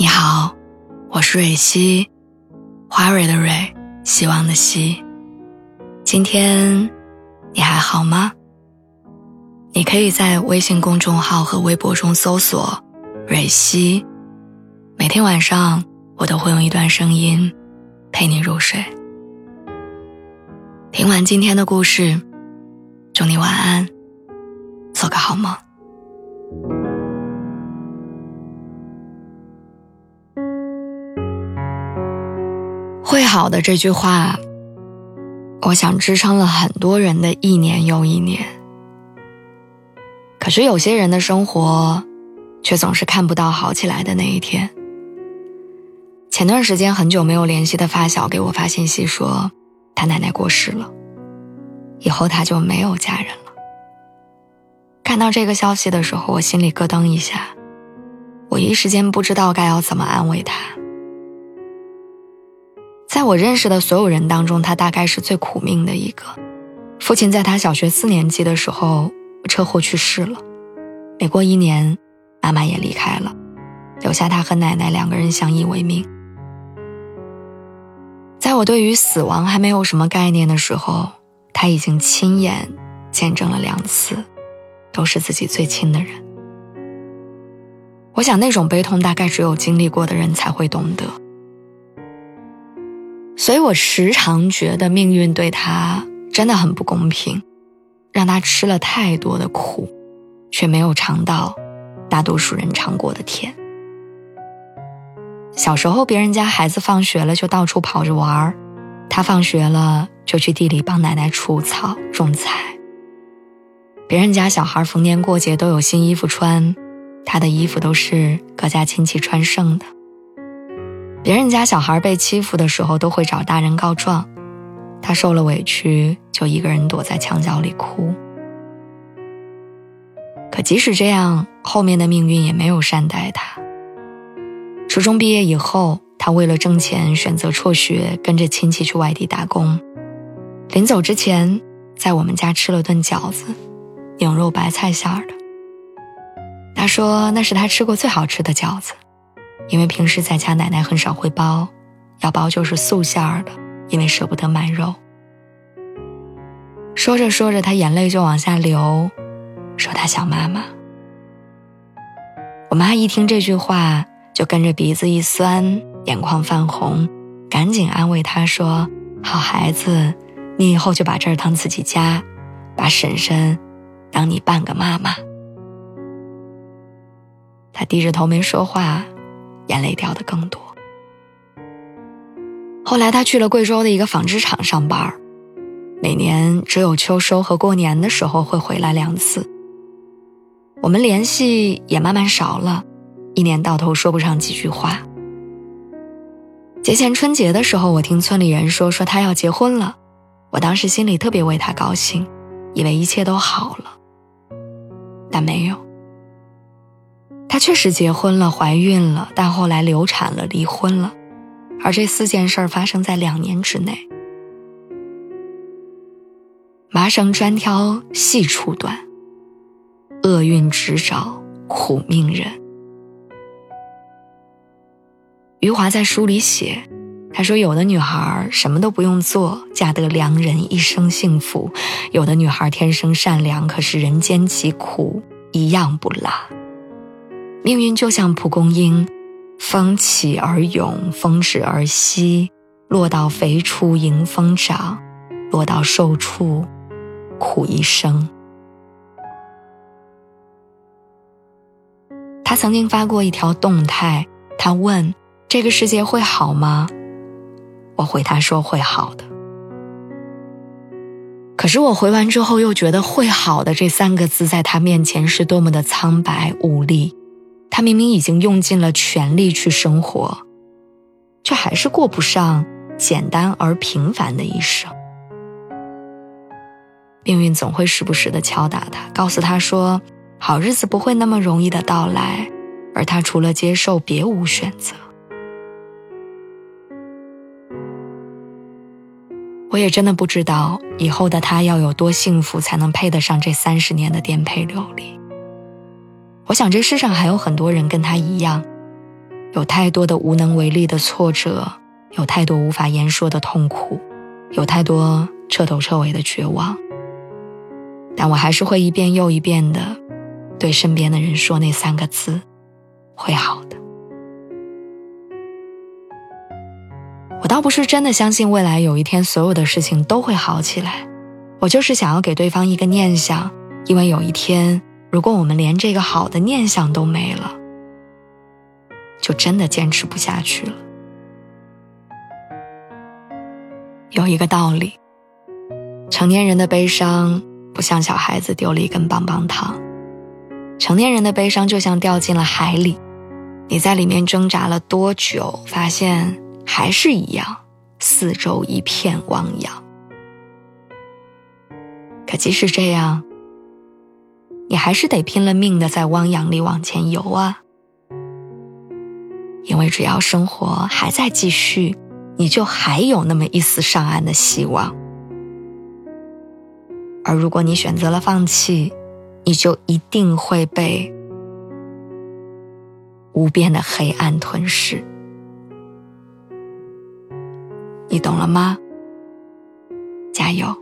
你好，我是蕊希，花蕊的蕊，希望的希。今天你还好吗？你可以在微信公众号和微博中搜索蕊希，每天晚上我都会用一段声音陪你入睡。听完今天的故事，祝你晚安，做个好梦。会好的这句话，我想支撑了很多人的一年又一年。可是有些人的生活却总是看不到好起来的那一天。前段时间很久没有联系的发小给我发信息说他奶奶过世了，以后他就没有家人了。看到这个消息的时候，我心里咯噔一下，我一时间不知道该要怎么安慰他。在我认识的所有人当中，他大概是最苦命的一个。父亲在他小学4年级的时候车祸去世了，没过1年，妈妈也离开了，留下他和奶奶2个人相依为命。在我对于死亡还没有什么概念的时候，他已经亲眼见证了2次，都是自己最亲的人。我想那种悲痛大概只有经历过的人才会懂得。所以我时常觉得命运对他真的很不公平，让他吃了太多的苦，却没有尝到大多数人尝过的甜。小时候别人家孩子放学了就到处跑着玩，他放学了就去地里帮奶奶除草种菜。别人家小孩逢年过节都有新衣服穿，他的衣服都是各家亲戚穿剩的。别人家小孩被欺负的时候都会找大人告状，他受了委屈就一个人躲在墙角里哭。可即使这样，后面的命运也没有善待他。初中毕业以后，他为了挣钱选择辍学，跟着亲戚去外地打工。临走之前，在我们家吃了顿饺子，牛肉白菜馅的。他说那是他吃过最好吃的饺子，因为平时在家奶奶很少会包，要包就是素馅的，因为舍不得买肉。说着说着，他眼泪就往下流，说他想妈妈。我妈一听这句话就跟着鼻子一酸，眼眶泛红，赶紧安慰他说，好孩子，你以后就把这儿当自己家，把婶婶当你半个妈妈。他低着头没说话，眼泪掉得更多。后来他去了贵州的一个纺织厂上班，每年只有秋收和过年的时候会回来2次。我们联系也慢慢少了，一年到头说不上几句话。节前春节的时候，我听村里人说他要结婚了，我当时心里特别为他高兴，以为一切都好了，但没有。她确实结婚了，怀孕了，但后来流产了，离婚了，而这4件事发生在2年之内。麻绳专挑细处断，厄运直找苦命人。余华在书里写，他说有的女孩什么都不用做，嫁得良人一生幸福，有的女孩天生善良，可是人间疾苦一样不落。命运就像蒲公英，风起而涌，风止而息，落到肥处迎风长，落到瘦处苦一生。他曾经发过一条动态，他问这个世界会好吗？我回他说会好的。可是我回完之后又觉得会好的这3个字在他面前是多么的苍白无力。他明明已经用尽了全力去生活，却还是过不上简单而平凡的一生。命运总会时不时地敲打他，告诉他说好日子不会那么容易的到来，而他除了接受别无选择。我也真的不知道以后的他要有多幸福才能配得上这30年的颠沛流离。我想这世上还有很多人跟他一样， 有太多的无能为力的挫折，有太多无法言说的痛苦，有太多彻头彻尾的绝望。但我还是会一遍又一遍地对身边的人说那3个字：会好的。我倒不是真的相信未来有一天所有的事情都会好起来，我就是想要给对方一个念想，因为有一天如果我们连这个好的念想都没了，就真的坚持不下去了。有一个道理，成年人的悲伤不像小孩子丢了一根棒棒糖，成年人的悲伤就像掉进了海里，你在里面挣扎了多久，发现还是一样，四周一片汪洋。可即使这样，你还是得拼了命的在汪洋里往前游啊。因为只要生活还在继续，你就还有那么一丝上岸的希望。而如果你选择了放弃，你就一定会被无边的黑暗吞噬。你懂了吗？加油！